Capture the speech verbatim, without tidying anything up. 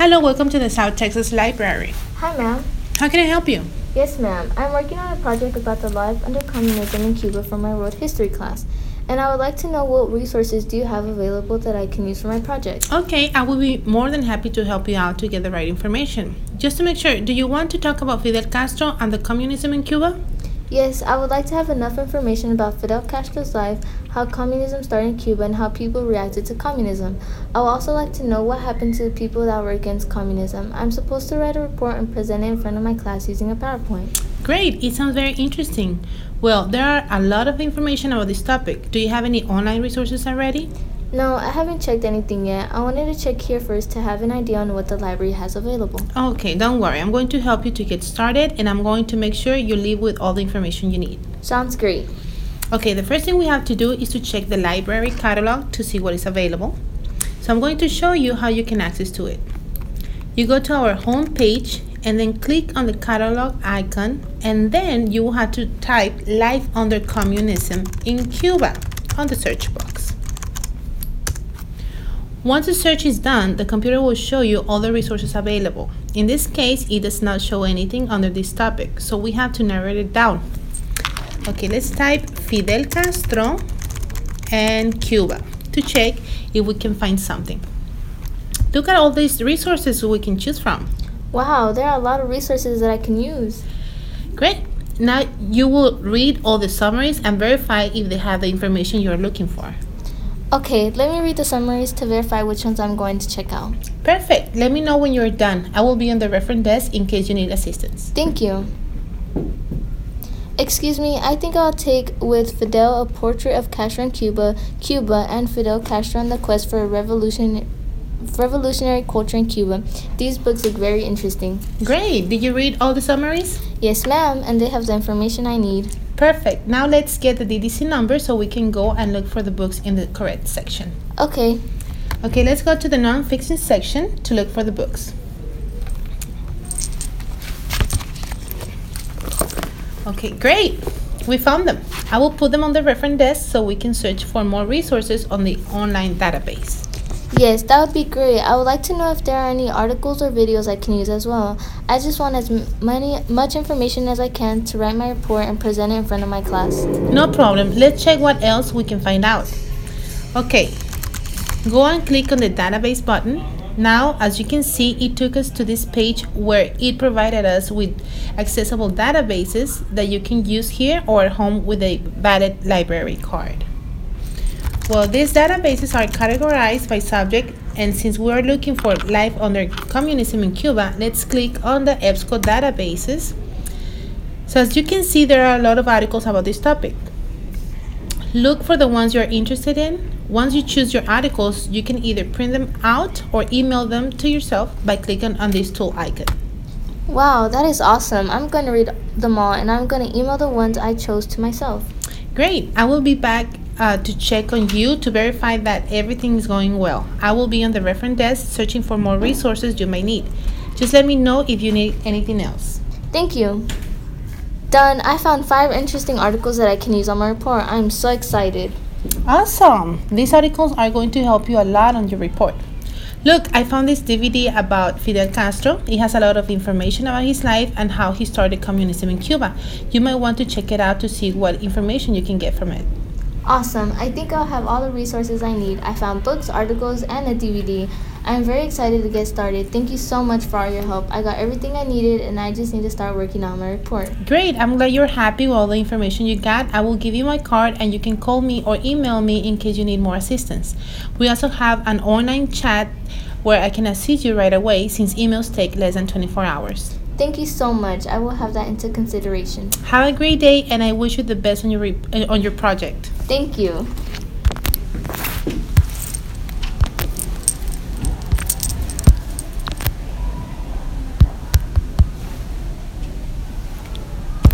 Hello, welcome to the South Texas Library. Hi, ma'am. How can I help you? Yes, ma'am. I'm working on a project about the life under communism in Cuba for my world history class, and I would like to know what resources do you have available that I can use for my project. Okay, I will be more than happy to help you out to get the right information. Just to make sure, do you want to talk about Fidel Castro and the communism in Cuba? Yes, I would like to have enough information about Fidel Castro's life, how communism started in Cuba, and how people reacted to communism. I would also like to know what happened to the people that were against communism. I'm supposed to write a report and present it in front of my class using a PowerPoint. Great, it sounds very interesting. Well, there are a lot of information about this topic. Do you have any online resources already? No, I haven't checked anything yet. I wanted to check here first to have an idea on what the library has available. Okay, don't worry. I'm going to help you to get started, and I'm going to make sure you leave with all the information you need. Sounds great. Okay, the first thing we have to do is to check the library catalog to see what is available. So I'm going to show you how you can access to it. You go to our home page and then click on the catalog icon, and then you will have to type Life Under Communism in Cuba on the search box. Once the search is done, the computer will show you all the resources available. In this case, it does not show anything under this topic, so we have to narrow it down. Okay, let's type Fidel Castro and Cuba to check if we can find something. Look at all these resources we can choose from. Wow, there are a lot of resources that I can use. Great. Now you will read all the summaries and verify if they have the information you're looking for. Okay, let me read the summaries to verify which ones I'm going to check out. Perfect. Let me know when you're done. I will be on the reference desk in case you need assistance. Thank you. Excuse me, I think I'll take with Fidel, A Portrait of Castro in Cuba, Cuba, and Fidel Castro on the Quest for a Revolution, Revolutionary Culture in Cuba. These books look very interesting. Great. Did you read all the summaries? Yes, ma'am, and they have the information I need. Perfect. Now let's get the D D C number so we can go and look for the books in the correct section. Okay. Okay, let's go to the non-fiction section to look for the books. Okay, great. We found them. I will put them on the reference desk so we can search for more resources on the online database. Yes, that would be great. I would like to know if there are any articles or videos I can use as well. I just want as many, much information as I can to write my report and present it in front of my class. No problem. Let's check what else we can find out. Okay, go and click on the database button. Now, as you can see, it took us to this page where it provided us with accessible databases that you can use here or at home with a valid library card. Well, these databases are categorized by subject, and since we are looking for life under communism in Cuba, let's click on the EBSCO databases. So as you can see, there are a lot of articles about this topic. Look for the ones you're interested in. Once you choose your articles, you can either print them out or email them to yourself by clicking on this tool icon. Wow, that is awesome. I'm going to read them all, and I'm going to email the ones I chose to myself. Great. I will be back uh, to check on you to verify that everything is going well. I will be on the reference desk searching for more resources you may need. Just let me know if you need anything else. Thank you. Done. I found five interesting articles that I can use on my report. I'm so excited. Awesome. These articles are going to help you a lot on your report. Look, I found this D V D about Fidel Castro. It has a lot of information about his life and how he started communism in Cuba. You might want to check it out to see what information you can get from it. Awesome. I think I'll have all the resources I need. I found books, articles, and a D V D. I'm very excited to get started. Thank you so much for all your help. I got everything I needed, and I just need to start working on my report. Great. I'm glad you're happy with all the information you got. I will give you my card, and you can call me or email me in case you need more assistance. We also have an online chat where I can assist you right away since emails take less than twenty-four hours. Thank you so much. I will have that into consideration. Have a great day, and I wish you the best on your re- on your project. Thank you.